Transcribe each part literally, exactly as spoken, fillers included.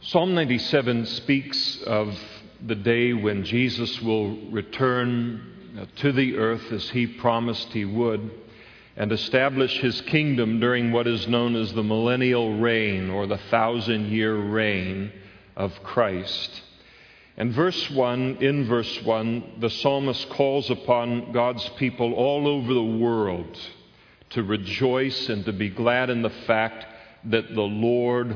Psalm ninety-seven speaks of the day when Jesus will return to the earth as he promised he would, and establish his kingdom during what is known as the millennial reign, or the thousand-year reign of Christ. And verse one, in verse one, the psalmist calls upon God's people all over the world to rejoice and to be glad in the fact that the Lord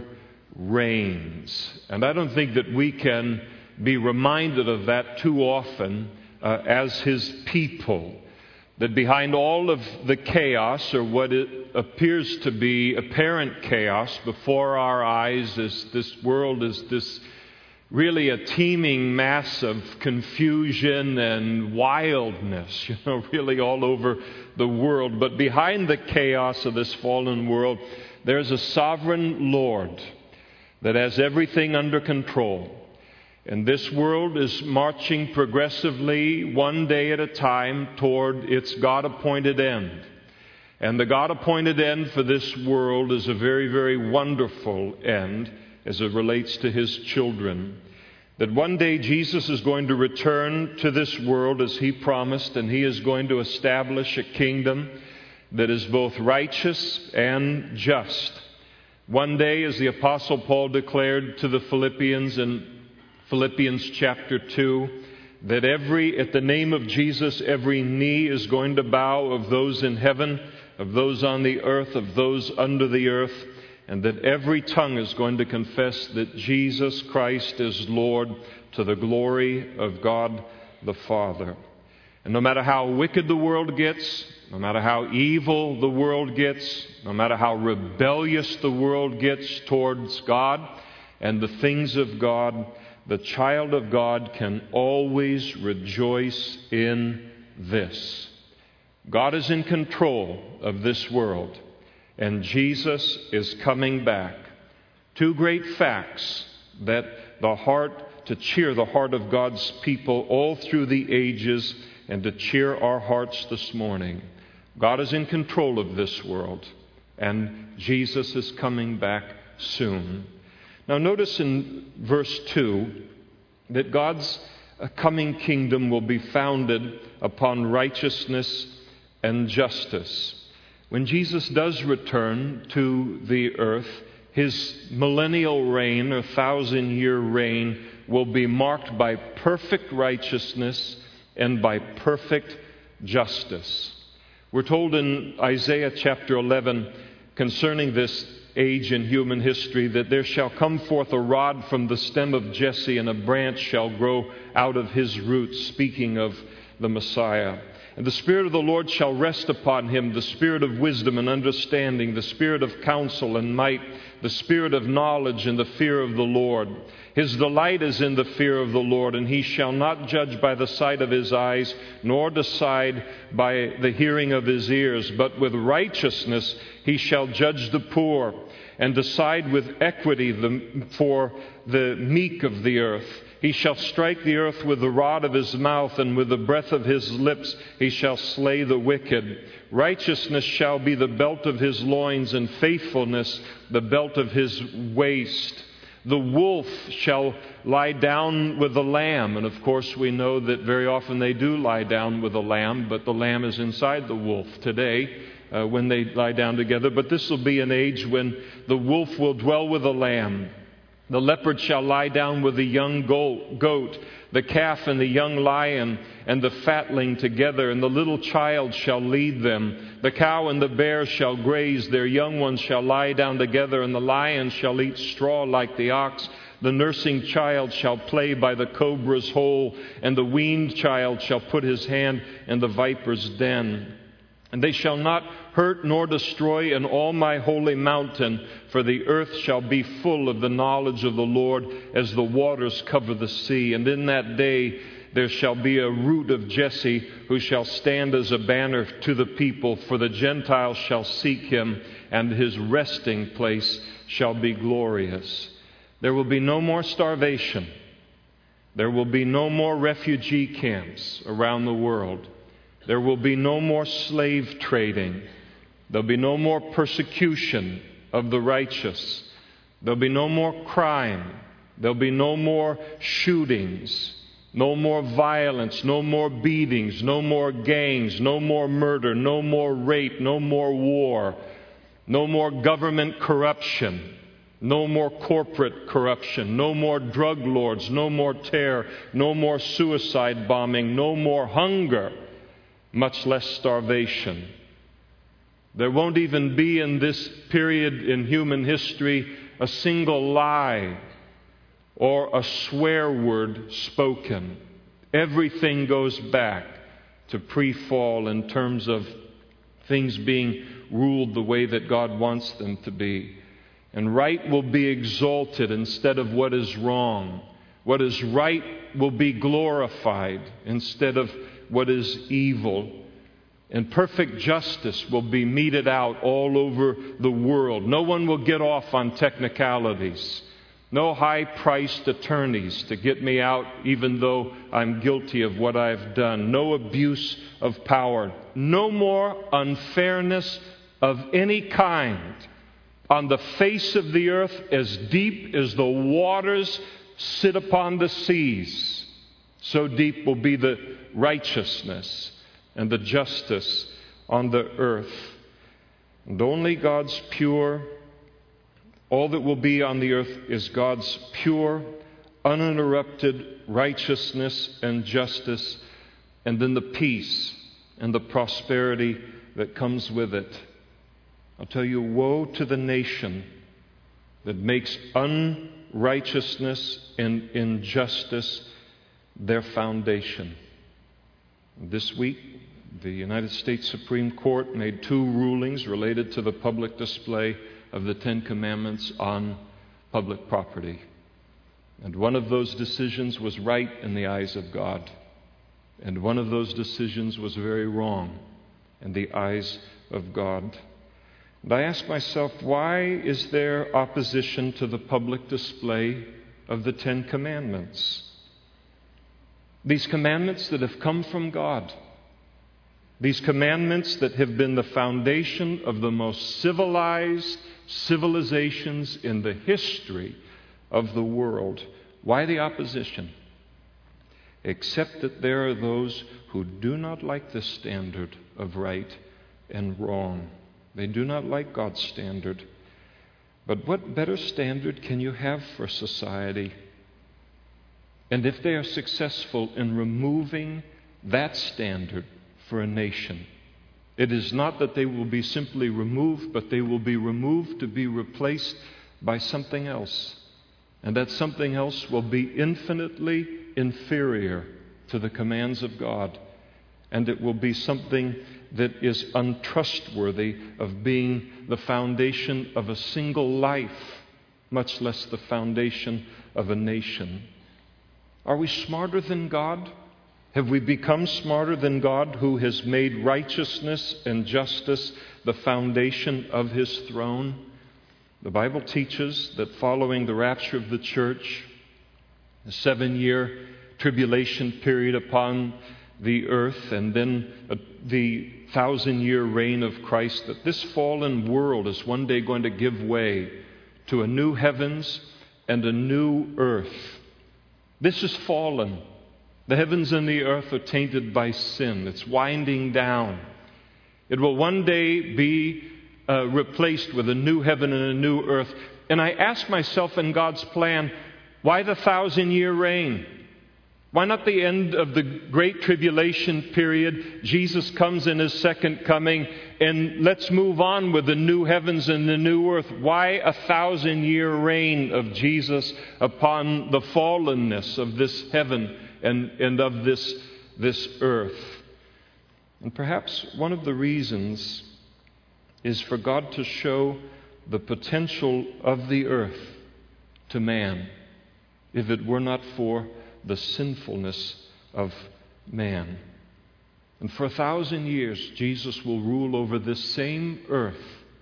reigns. And I don't think that we can be reminded of that too often uh, as his people. That behind all of the chaos, or what it appears to be apparent chaos before our eyes, as this world is this really a teeming mass of confusion and wildness, you know, really all over the world. But behind the chaos of this fallen world, there's a sovereign Lord that has everything under control. And this world is marching progressively, one day at a time, toward its God-appointed end. And the God-appointed end for this world is a very, very wonderful end as it relates to his children. That one day Jesus is going to return to this world as he promised, and he is going to establish a kingdom that is both righteous and just. One day, as the Apostle Paul declared to the Philippians in Philippians chapter two, that every, at the name of Jesus, every knee is going to bow, of those in heaven, of those on the earth, of those under the earth, and that every tongue is going to confess that Jesus Christ is Lord, to the glory of God the Father. And no matter how wicked the world gets, no matter how evil the world gets, no matter how rebellious the world gets towards God and the things of God, the child of God can always rejoice in this. God is in control of this world, and Jesus is coming back. Two great facts that the heart, to cheer the heart of God's people all through the ages, and to cheer our hearts this morning. God is in control of this world, and Jesus is coming back soon. Now notice in verse two that God's coming kingdom will be founded upon righteousness and justice. When Jesus does return to the earth, his millennial reign, or thousand-year reign, will be marked by perfect righteousness and by perfect justice. We're told in Isaiah chapter eleven concerning this age in human history that there shall come forth a rod from the stem of Jesse, and a branch shall grow out of his roots, speaking of the Messiah. And the Spirit of the Lord shall rest upon him, the Spirit of wisdom and understanding, the Spirit of counsel and might, the Spirit of knowledge and the fear of the Lord. His delight is in the fear of the Lord, and he shall not judge by the sight of his eyes, nor decide by the hearing of his ears. But with righteousness he shall judge the poor, and decide with equity the, for the meek of the earth. He shall strike the earth with the rod of his mouth, and with the breath of his lips he shall slay the wicked. Righteousness shall be the belt of his loins, and faithfulness the belt of his waist. The wolf shall lie down with the lamb. And of course we know that very often they do lie down with the lamb, but the lamb is inside the wolf today uh, when they lie down together. But this will be an age when the wolf will dwell with the lamb. The leopard shall lie down with the young goat, the calf and the young lion and the fatling together, and the little child shall lead them. The cow and the bear shall graze, their young ones shall lie down together, and the lion shall eat straw like the ox. The nursing child shall play by the cobra's hole, and the weaned child shall put his hand in the viper's den. And they shall not hurt nor destroy in all my holy mountain, for the earth shall be full of the knowledge of the Lord as the waters cover the sea. And in that day there shall be a root of Jesse, who shall stand as a banner to the people, for the Gentiles shall seek him, and his resting place shall be glorious. There will be no more starvation. There will be no more refugee camps around the world. There will be no more slave trading. There'll be no more persecution of the righteous. There'll be no more crime. There'll be no more shootings, no more violence, no more beatings, no more gangs, no more murder, no more rape, no more war, no more government corruption, no more corporate corruption, no more drug lords, no more terror, no more suicide bombing, no more hunger, much less starvation. There won't even be in this period in human history a single lie or a swear word spoken. Everything goes back to pre-fall in terms of things being ruled the way that God wants them to be. And right will be exalted instead of what is wrong. What is right will be glorified instead of what is evil. And perfect justice will be meted out all over the world. No one will get off on technicalities. No high-priced attorneys to get me out even though I'm guilty of what I've done. No abuse of power. No more unfairness of any kind on the face of the earth as deep as the waters sit upon the seas. So deep will be the righteousness and the justice on the earth. And only God's pure, all that will be on the earth is God's pure, uninterrupted righteousness and justice, and then the peace and the prosperity that comes with it. I'll tell you, woe to the nation that makes unrighteousness and injustice their foundation. This week, the United States Supreme Court made two rulings related to the public display of the Ten Commandments on public property. And one of those decisions was right in the eyes of God. And one of those decisions was very wrong in the eyes of God. And I ask myself, why is there opposition to the public display of the Ten Commandments? These commandments that have come from God. These commandments that have been the foundation of the most civilized civilizations in the history of the world. Why the opposition? Except that there are those who do not like the standard of right and wrong. They do not like God's standard. But what better standard can you have for society? And if they are successful in removing that standard for a nation, it is not that they will be simply removed, but they will be removed to be replaced by something else. And that something else will be infinitely inferior to the commands of God. And it will be something that is untrustworthy of being the foundation of a single life, much less the foundation of a nation. Are we smarter than God? Have we become smarter than God, who has made righteousness and justice the foundation of His throne? The Bible teaches that following the rapture of the church, a seven-year tribulation period upon the earth, and then uh, the thousand-year reign of Christ, that this fallen world is one day going to give way to a new heavens and a new earth. This is fallen. The heavens and the earth are tainted by sin. It's winding down. It will one day be uh, replaced with a new heaven and a new earth. And I ask myself, in God's plan, why the thousand-year reign? Why not the end of the Great Tribulation period? Jesus comes in His second coming, and let's move on with the new heavens and the new earth. Why a thousand-year reign of Jesus upon the fallenness of this heaven and, and of this, this earth? And perhaps one of the reasons is for God to show the potential of the earth to man, if it were not for the sinfulness of man. And for a thousand years, Jesus will rule over this same earth,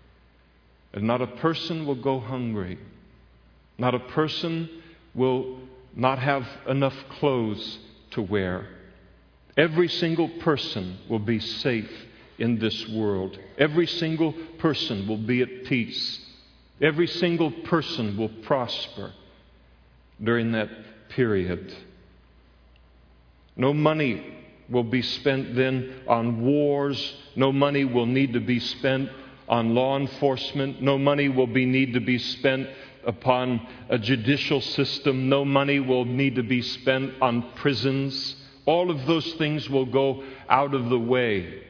and not a person will go hungry. Not a person will not have enough clothes to wear. Every single person will be safe in this world. Every single person will be at peace. Every single person will prosper. during that period. No money will be spent then on wars. No money will need to be spent on law enforcement. No money will be need to be spent upon a judicial system. No money will need to be spent on prisons. All of those things will go out of the way.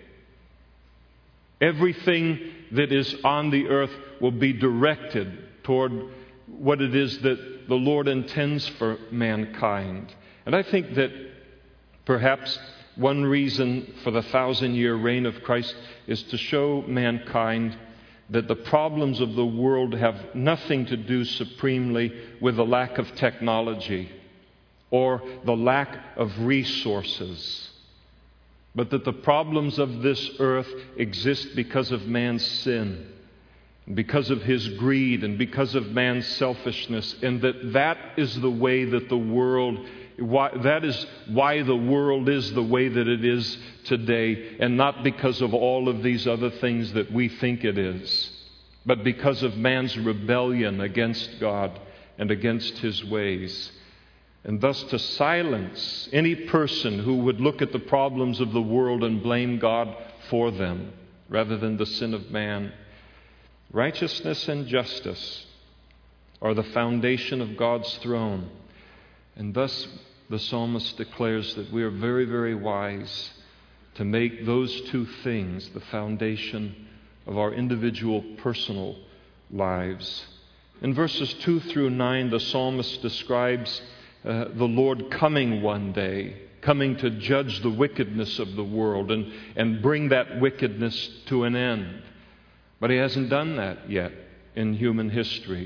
Everything that is on the earth will be directed toward what it is that the Lord intends for mankind. And I think that perhaps one reason for the thousand-year reign of Christ is to show mankind that the problems of the world have nothing to do supremely with the lack of technology or the lack of resources, but that the problems of this earth exist because of man's sin, because of his greed, and because of man's selfishness, and that that is the way that the world Why, that is why the world is the way that it is today, and not because of all of these other things that we think it is, but because of man's rebellion against God and against His ways. And thus to silence any person who would look at the problems of the world and blame God for them rather than the sin of man. Righteousness and justice are the foundation of God's throne. And thus the psalmist declares that we are very, very wise to make those two things the foundation of our individual personal lives. In verses two through nine, the psalmist describes uh, the Lord coming one day, coming to judge the wickedness of the world and, and bring that wickedness to an end. But He hasn't done that yet in human history.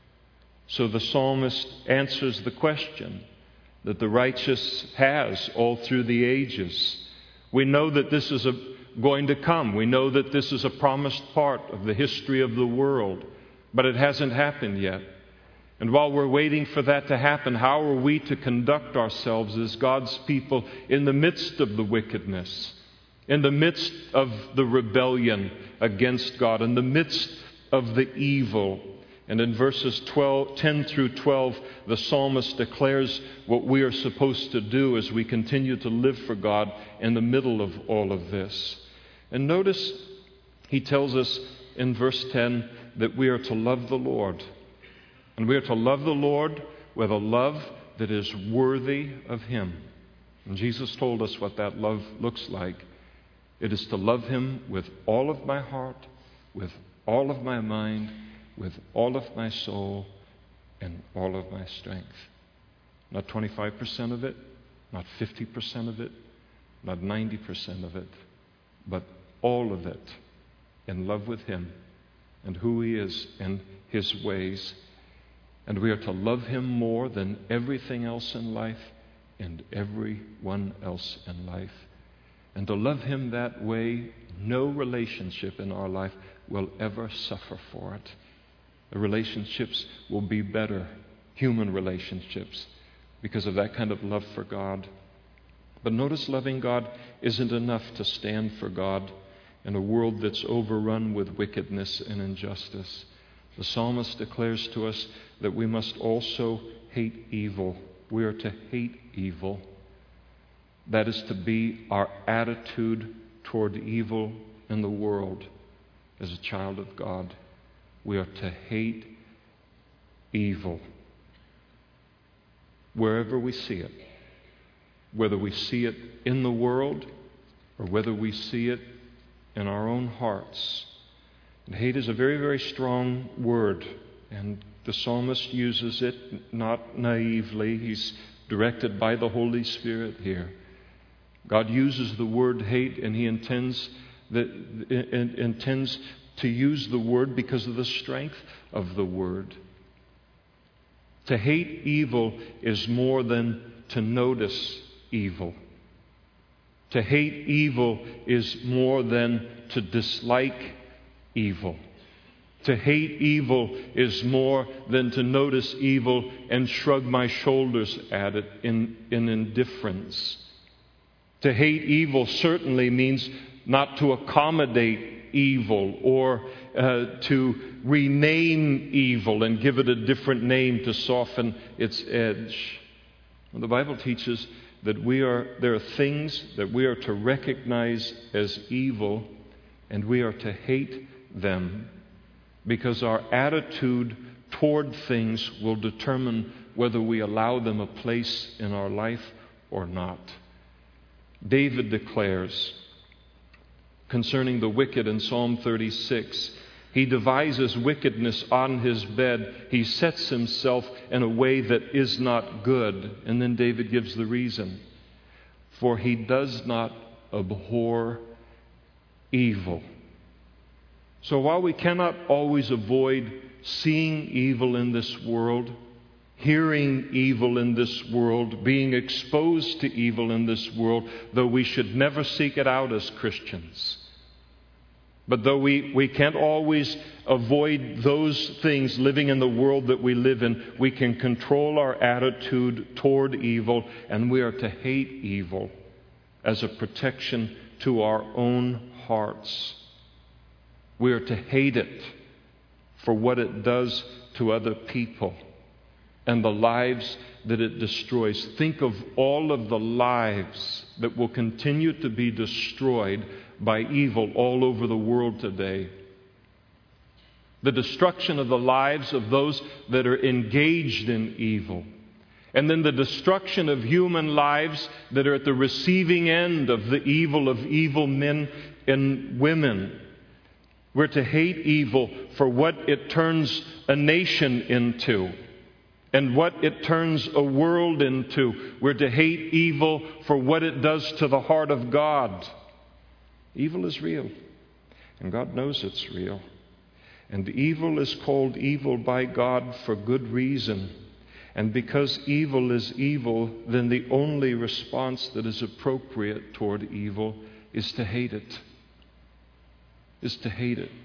So the psalmist answers the question that the righteous has all through the ages. We know that this is a, going to come. We know that this is a promised part of the history of the world, but it hasn't happened yet. And while we're waiting for that to happen, how are we to conduct ourselves as God's people in the midst of the wickedness, in the midst of the rebellion against God, in the midst of the evil? And in verses twelve, ten through twelve, the psalmist declares what we are supposed to do as we continue to live for God in the middle of all of this. And notice he tells us in verse ten that we are to love the Lord. And we are to love the Lord with a love that is worthy of Him. And Jesus told us what that love looks like. It is to love Him with all of my heart, with all of my mind, with all of my soul, and all of my strength. Not twenty-five percent of it, not fifty percent of it, not ninety percent of it, but all of it in love with Him and who He is and His ways. And we are to love Him more than everything else in life and everyone else in life. And to love Him that way, no relationship in our life will ever suffer for it. The relationships will be better, human relationships, because of that kind of love for God. But notice loving God isn't enough to stand for God in a world that's overrun with wickedness and injustice. The psalmist declares to us that we must also hate evil. We are to hate evil. That is to be our attitude toward evil in the world as a child of God. We are to hate evil wherever we see it, whether we see it in the world or whether we see it in our own hearts. And hate is a very, very strong word, and the psalmist uses it not naively. He's directed by the Holy Spirit here. God uses the word hate, and He intends that intends to use the word because of the strength of the word. To hate evil is more than to notice evil. To hate evil is more than to dislike evil. To hate evil is more than to notice evil and shrug my shoulders at it in, in indifference. To hate evil certainly means not to accommodate evil or uh, to rename evil and give it a different name to soften its edge. Well, the Bible teaches that we are there are things that we are to recognize as evil, and we are to hate them, because our attitude toward things will determine whether we allow them a place in our life or not. David declares concerning the wicked in Psalm thirty-six, he devises wickedness on his bed. He sets himself in a way that is not good. And then David gives the reason. For he does not abhor evil. So while we cannot always avoid seeing evil in this world, hearing evil in this world, being exposed to evil in this world, though we should never seek it out as Christians, but though we, we can't always avoid those things living in the world that we live in, we can control our attitude toward evil, and we are to hate evil as a protection to our own hearts. We are to hate it for what it does to other people and the lives that it destroys. Think of all of the lives that will continue to be destroyed by evil all over the world today. The destruction of the lives of those that are engaged in evil. And then the destruction of human lives that are at the receiving end of the evil of evil men and women. We're to hate evil for what it turns a nation into and what it turns a world into. We're to hate evil for what it does to the heart of God. Evil is real, and God knows it's real. And evil is called evil by God for good reason. And because evil is evil, then the only response that is appropriate toward evil is to hate it. Is to hate it.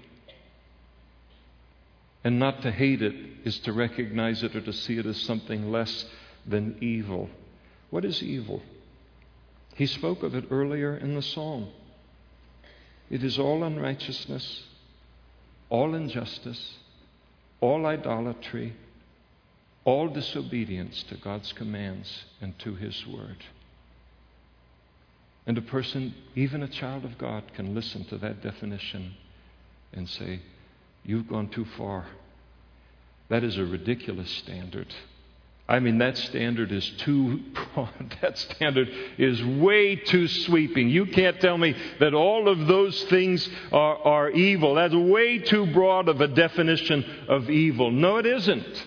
And not to hate it is to recognize it or to see it as something less than evil. What is evil? He spoke of it earlier in the psalm. It is all unrighteousness, all injustice, all idolatry, all disobedience to God's commands and to His Word. And a person, even a child of God, can listen to that definition and say, "You've gone too far. That is a ridiculous standard. I mean, that standard is too broad. That standard is way too sweeping. You can't tell me that all of those things are, are evil. That's way too broad of a definition of evil." No, it isn't.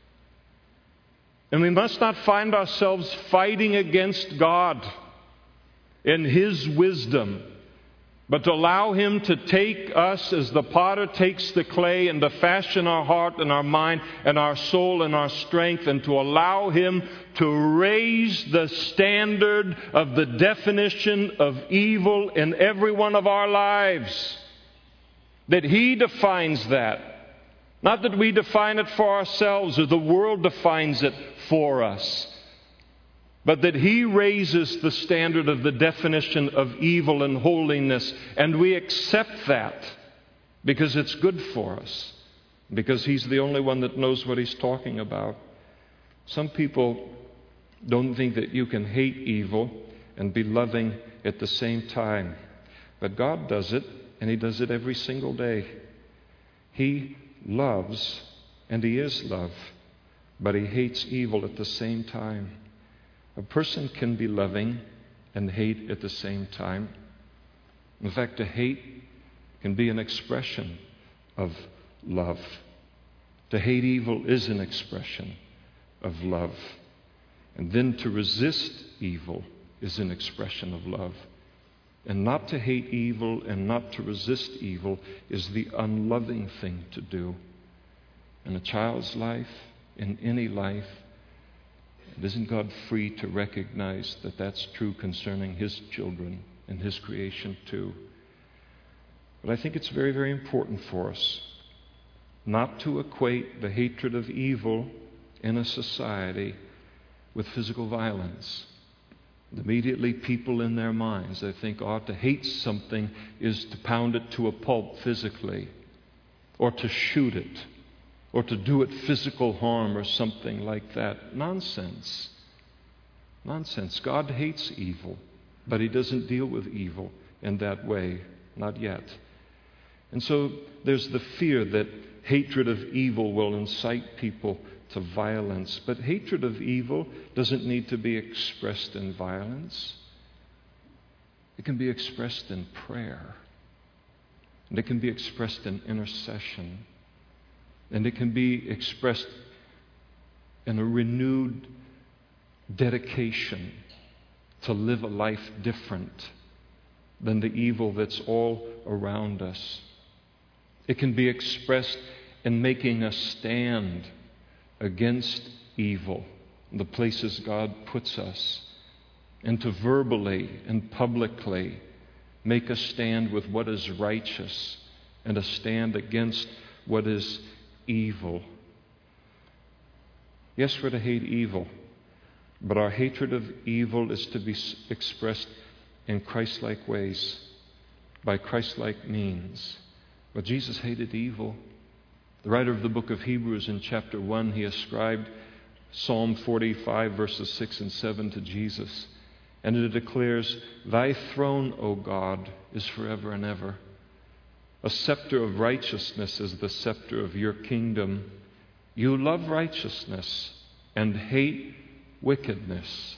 And we must not find ourselves fighting against God in His wisdom, but to allow Him to take us as the potter takes the clay and to fashion our heart and our mind and our soul and our strength, and to allow Him to raise the standard of the definition of evil in every one of our lives. That He defines that. Not that we define it for ourselves or the world defines it for us. But that He raises the standard of the definition of evil and holiness, and we accept that because it's good for us, because He's the only one that knows what He's talking about. Some people don't think that you can hate evil and be loving at the same time. But God does it, and He does it every single day. He loves, and He is love, but He hates evil at the same time. A person can be loving and hate at the same time. In fact, to hate can be an expression of love. To hate evil is an expression of love. And then to resist evil is an expression of love. And not to hate evil and not to resist evil is the unloving thing to do. In a child's life, in any life, isn't God free to recognize that that's true concerning His children and His creation too? But I think it's very, very important for us not to equate the hatred of evil in a society with physical violence. Immediately, people in their minds, they think, oh, to hate something is to pound it to a pulp physically, or to shoot it, or to do it physical harm or something like that. Nonsense. Nonsense. God hates evil, but He doesn't deal with evil in that way. Not yet. And so there's the fear that hatred of evil will incite people to violence. But hatred of evil doesn't need to be expressed in violence. It can be expressed in prayer. And it can be expressed in intercession. And it can be expressed in a renewed dedication to live a life different than the evil that's all around us. It can be expressed in making a stand against evil, the places God puts us, and to verbally and publicly make a stand with what is righteous and a stand against what is evil. Yes, we're to hate evil, but our hatred of evil is to be expressed in Christ-like ways, by Christ-like means. But Jesus hated evil. The writer of the book of Hebrews in chapter one, he ascribed Psalm forty-five verses six and seven to Jesus. And it declares, "Thy throne, O God, is forever and ever. A scepter of righteousness is the scepter of your kingdom. You love righteousness and hate wickedness.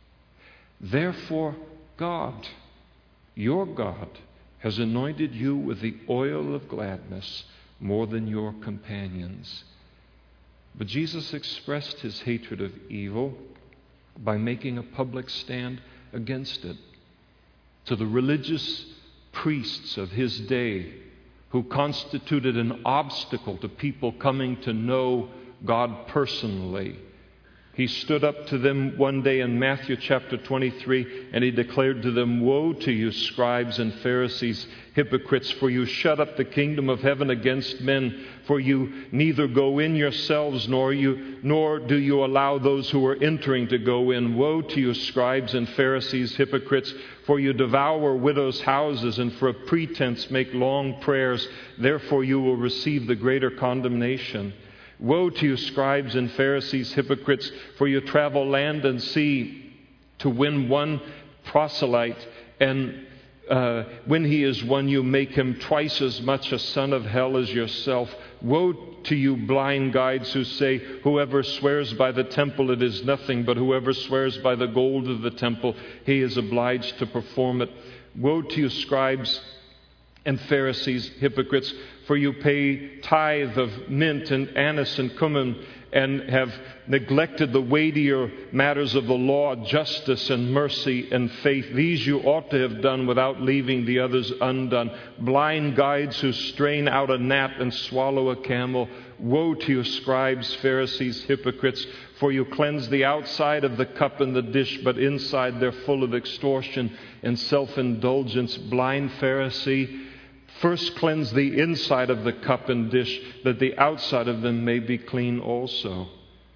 Therefore, God, your God, has anointed you with the oil of gladness more than your companions." But Jesus expressed His hatred of evil by making a public stand against it. To the religious priests of His day, who constituted an obstacle to people coming to know God personally, He stood up to them one day in Matthew chapter twenty-three, and He declared to them, "Woe to you, scribes and Pharisees, hypocrites, for you shut up the kingdom of heaven against men, for you neither go in yourselves, nor you nor do you allow those who are entering to go in. Woe to you, scribes and Pharisees, hypocrites, for you devour widows' houses, and for a pretense make long prayers. Therefore you will receive the greater condemnation. Woe to you, scribes and Pharisees, hypocrites, for you travel land and sea to win one proselyte, and uh, when he is won, you make him twice as much a son of hell as yourself. Woe to you, blind guides, who say, whoever swears by the temple, it is nothing, but whoever swears by the gold of the temple, he is obliged to perform it. Woe to you, scribes and Pharisees, hypocrites, for you pay tithe of mint and anise and cumin, and have neglected the weightier matters of the law, justice and mercy and faith. These you ought to have done without leaving the others undone. Blind guides who strain out a gnat and swallow a camel. Woe to you, scribes, Pharisees, hypocrites, for you cleanse the outside of the cup and the dish, but inside they're full of extortion and self-indulgence. Blind Pharisee, first cleanse the inside of the cup and dish, that the outside of them may be clean also.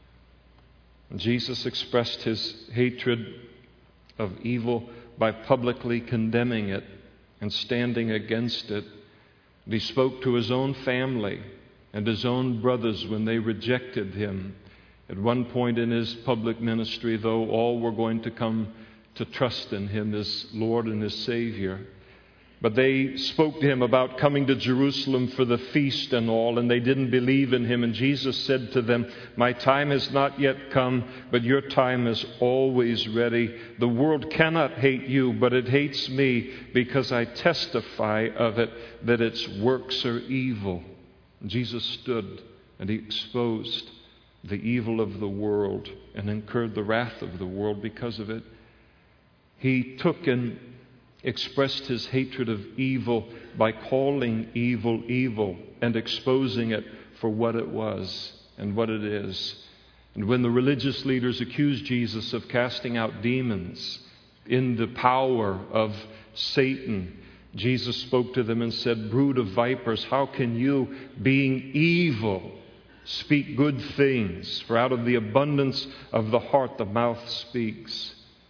Jesus expressed His hatred of evil by publicly condemning it and standing against it. He spoke to His own family and His own brothers when they rejected Him. At one point in His public ministry, though, all were going to come to trust in Him as Lord and as Savior. But they spoke to Him about coming to Jerusalem for the feast and all, and they didn't believe in Him. And Jesus said to them, "My time has not yet come, but your time is always ready. The world cannot hate you, but it hates me, because I testify of it that its works are evil." And Jesus stood and He exposed the evil of the world and incurred the wrath of the world because of it. He took and expressed His hatred of evil by calling evil evil and exposing it for what it was and what it is. And when the religious leaders accused Jesus of casting out demons in the power of Satan, Jesus spoke to them and said, "Brood of vipers, how can you, being evil, speak good things? For out of the abundance of the heart the mouth speaks."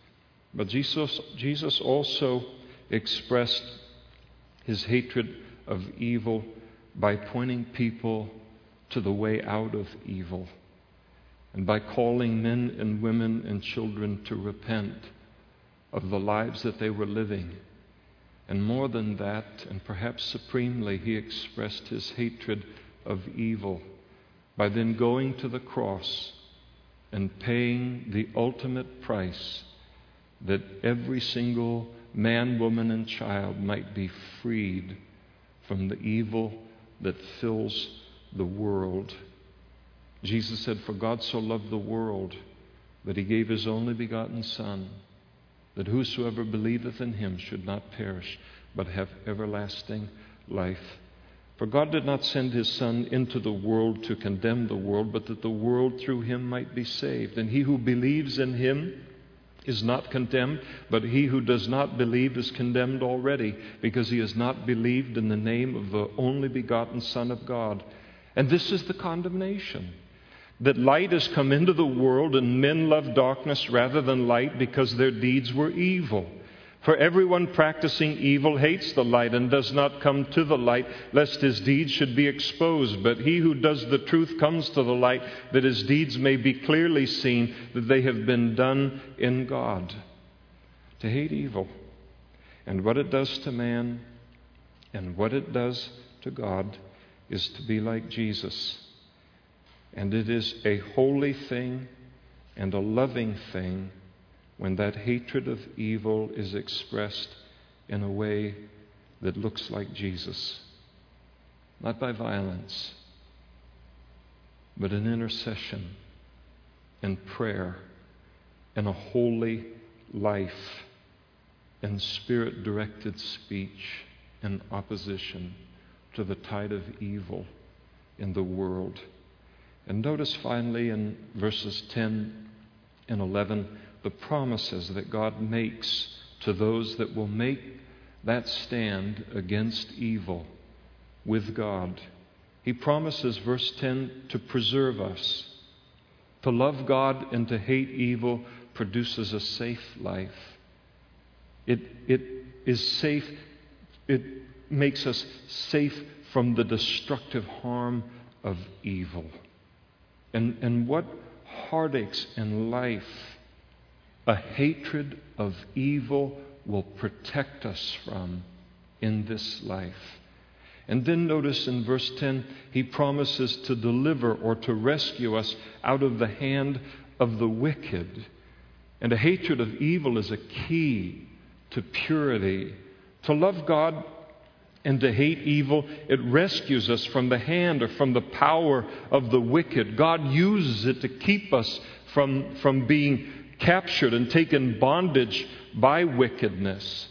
But Jesus, Jesus also expressed his hatred of evil by pointing people to the way out of evil, and by calling men and women and children to repent of the lives that they were living. And more than that, and perhaps supremely, he expressed his hatred of evil by then going to the cross and paying the ultimate price that every single man, woman, and child might be freed from the evil that fills the world. Jesus said, "For God so loved the world that he gave his only begotten Son, that whosoever believeth in him should not perish, but have everlasting life." For God did not send his Son into the world to condemn the world, but that the world through him might be saved. And he who believes in him is not condemned, but he who does not believe is condemned already, because he has not believed in the name of the only begotten Son of God. And this is the condemnation, that light has come into the world, and men love darkness rather than light because their deeds were evil. For everyone practicing evil hates the light and does not come to the light, lest his deeds should be exposed. But he who does the truth comes to the light, that his deeds may be clearly seen, that they have been done in God. To hate evil and what it does to man and what it does to God is to be like Jesus. And it is a holy thing and a loving thing when that hatred of evil is expressed in a way that looks like Jesus. Not by violence, but in intercession and prayer and a holy life and spirit-directed speech in opposition to the tide of evil in the world. And notice finally in verses ten and eleven the promises that God makes to those that will make that stand against evil with God. He promises, verse ten, to preserve us. To love God and to hate evil produces a safe life. It, it is safe. It makes us safe from the destructive harm of evil. And, and what heartaches in life a hatred of evil will protect us from in this life. And then notice in verse ten, he promises to deliver or to rescue us out of the hand of the wicked. And a hatred of evil is a key to purity. To love God and to hate evil, it rescues us from the hand or from the power of the wicked. God uses it to keep us from, from being captured and taken bondage by wickedness.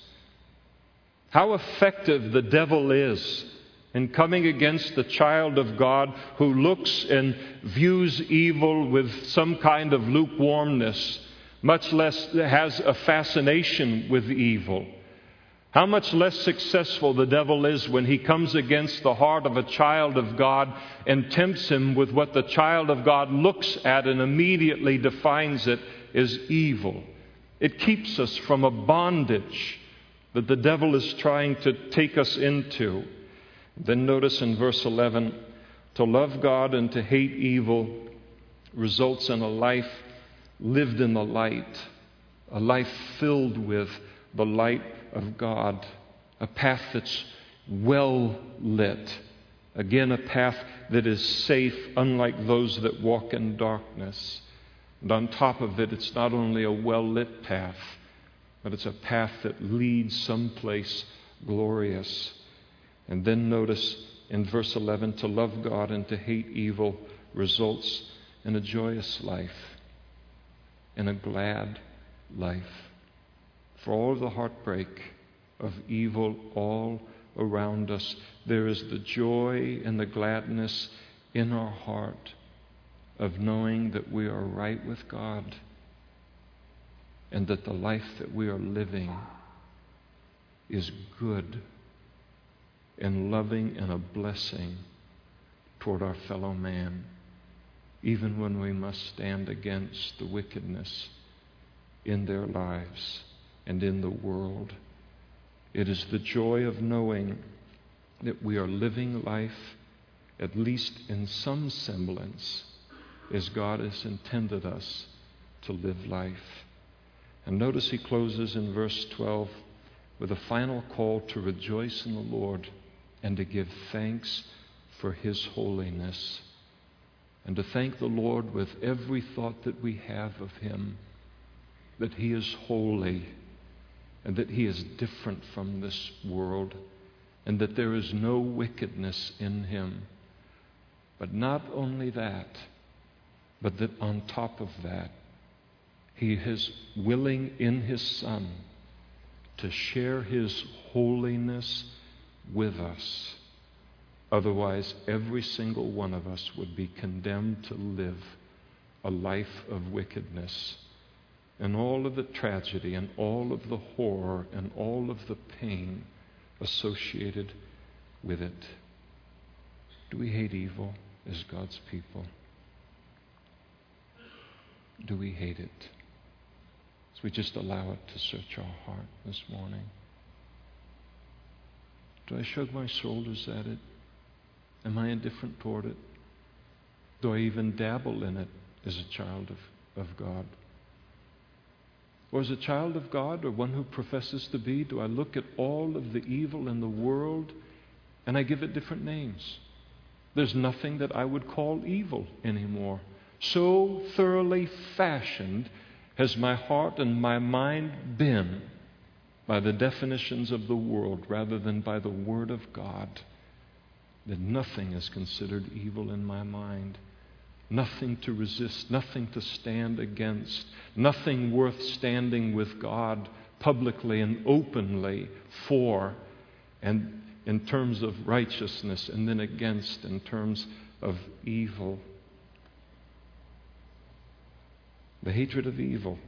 How effective the devil is in coming against the child of God who looks and views evil with some kind of lukewarmness, much less has a fascination with evil. How much less successful the devil is when he comes against the heart of a child of God and tempts him with what the child of God looks at and immediately defines it as evil. It keeps us from a bondage that the devil is trying to take us into. Then notice in verse eleven, to love God and to hate evil results in a life lived in the light, a life filled with the light of God, a path that's well lit. Again, a path that is safe, unlike those that walk in darkness. And on top of it, it's not only a well-lit path, but it's a path that leads someplace glorious. And then notice in verse eleven, to love God and to hate evil results in a joyous life, in a glad life. For all of the heartbreak of evil all around us, there is the joy and the gladness in our heart of knowing that we are right with God and that the life that we are living is good and loving and a blessing toward our fellow man, even when we must stand against the wickedness in their lives and in the world. It is the joy of knowing that we are living life, at least in some semblance, as God has intended us to live life. And notice he closes in verse twelve with a final call to rejoice in the Lord and to give thanks for His holiness, and to thank the Lord with every thought that we have of Him, that He is holy and that He is different from this world and that there is no wickedness in Him. But not only that, but that on top of that, He is willing in His Son to share His holiness with us. Otherwise, every single one of us would be condemned to live a life of wickedness, and all of the tragedy and all of the horror and all of the pain associated with it. Do we hate evil as God's people? Do we hate it? So we just allow it to search our heart this morning. Do I shrug my shoulders at it? Am I indifferent toward it? Do I even dabble in it as a child of, of God? Or as a child of God, or one who professes to be, do I look at all of the evil in the world and I give it different names? There's nothing that I would call evil anymore. So thoroughly fashioned has my heart and my mind been by the definitions of the world rather than by the Word of God, that nothing is considered evil in my mind. Nothing to resist, nothing to stand against, nothing worth standing with God publicly and openly for, and in terms of righteousness, and then against in terms of evil. The hatred of evil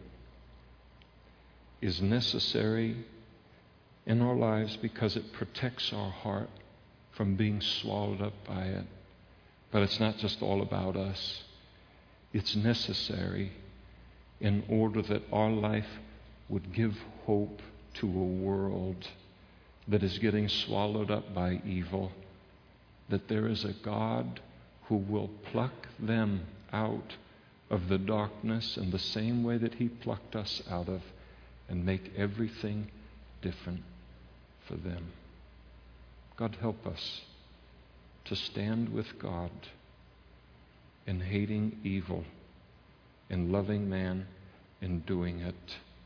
is necessary in our lives because it protects our heart from being swallowed up by it. But it's not just all about us. It's necessary in order that our life would give hope to a world that is getting swallowed up by evil, that there is a God who will pluck them out of the darkness in the same way that He plucked us out of, and make everything different for them. God, help us to stand with God in hating evil, in loving man, in doing it.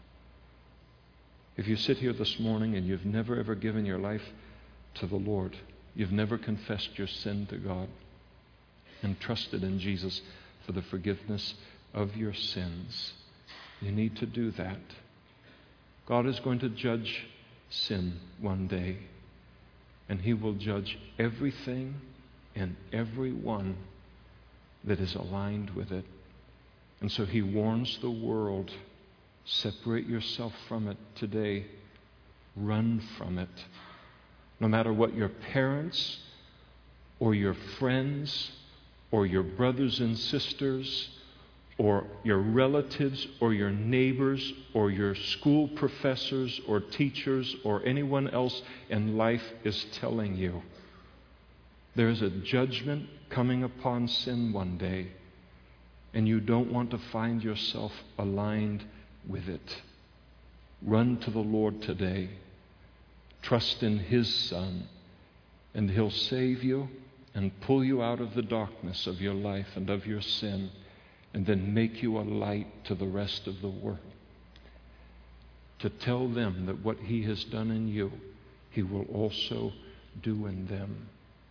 If you sit here this morning and you've never ever given your life to the Lord, you've never confessed your sin to God and trusted in Jesus for the forgiveness of your sins, you need to do that. God is going to judge sin one day, and He will judge everything and everyone that is aligned with it. And so He warns the world, separate yourself from it today. Run from it. No matter what your parents or your friends or your brothers and sisters or your relatives or your neighbors or your school professors or teachers or anyone else in life is telling you. There is a judgment coming upon sin one day, and you don't want to find yourself aligned with it. Run to the Lord today. Trust in His Son, and He'll save you and pull you out of the darkness of your life and of your sin, and then make you a light to the rest of the world. To tell them that what He has done in you, He will also do in them.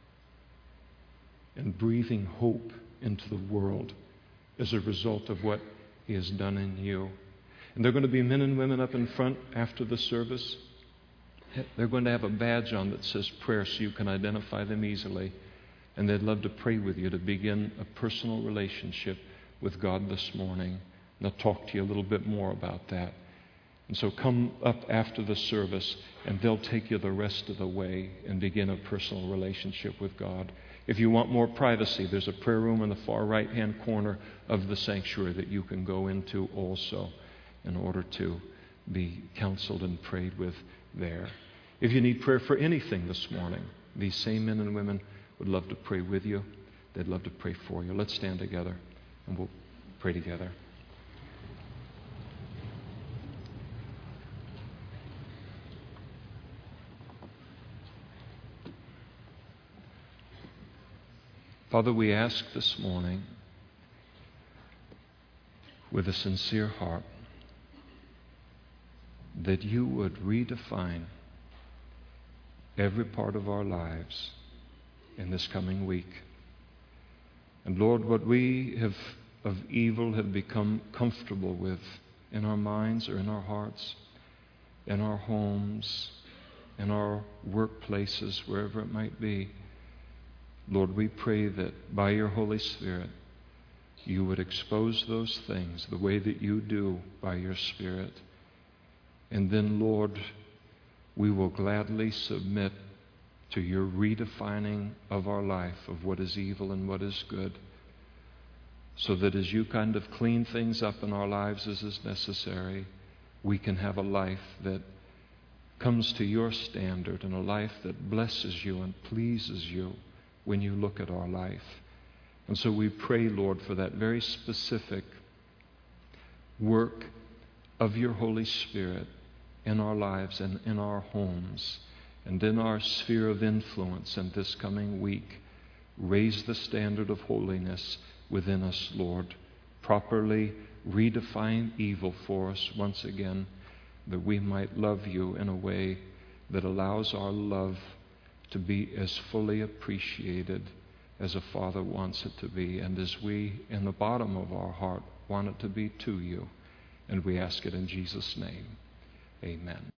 And breathing hope into the world as a result of what He has done in you. And there are going to be men and women up in front after the service. They're going to have a badge on that says prayer so you can identify them easily. And they'd love to pray with you to begin a personal relationship with God this morning. And I'll talk to you a little bit more about that. And so come up after the service, and they'll take you the rest of the way and begin a personal relationship with God. If you want more privacy, there's a prayer room in the far right-hand corner of the sanctuary that you can go into also. in order to be counseled and prayed with there. If you need prayer for anything this morning, these same men and women would love to pray with you. They'd love to pray for you. Let's stand together and we'll pray together. Father, we ask this morning with a sincere heart that you would redefine every part of our lives in this coming week. And Lord, what we have of evil have become comfortable with in our minds or in our hearts, in our homes, in our workplaces, wherever it might be, Lord, we pray that by your Holy Spirit, you would expose those things the way that you do by your Spirit. And then, Lord, we will gladly submit to your redefining of our life, of what is evil and what is good, so that as you kind of clean things up in our lives as is necessary, we can have a life that comes to your standard and a life that blesses you and pleases you when you look at our life. And so we pray, Lord, for that very specific work of your Holy Spirit in our lives and in our homes and in our sphere of influence in this coming week. Raise the standard of holiness within us, Lord. Properly redefine evil for us once again, that we might love you in a way that allows our love to be as fully appreciated as a father wants it to be, and as we, in the bottom of our heart, want it to be to you. And we ask it in Jesus' name. Amen.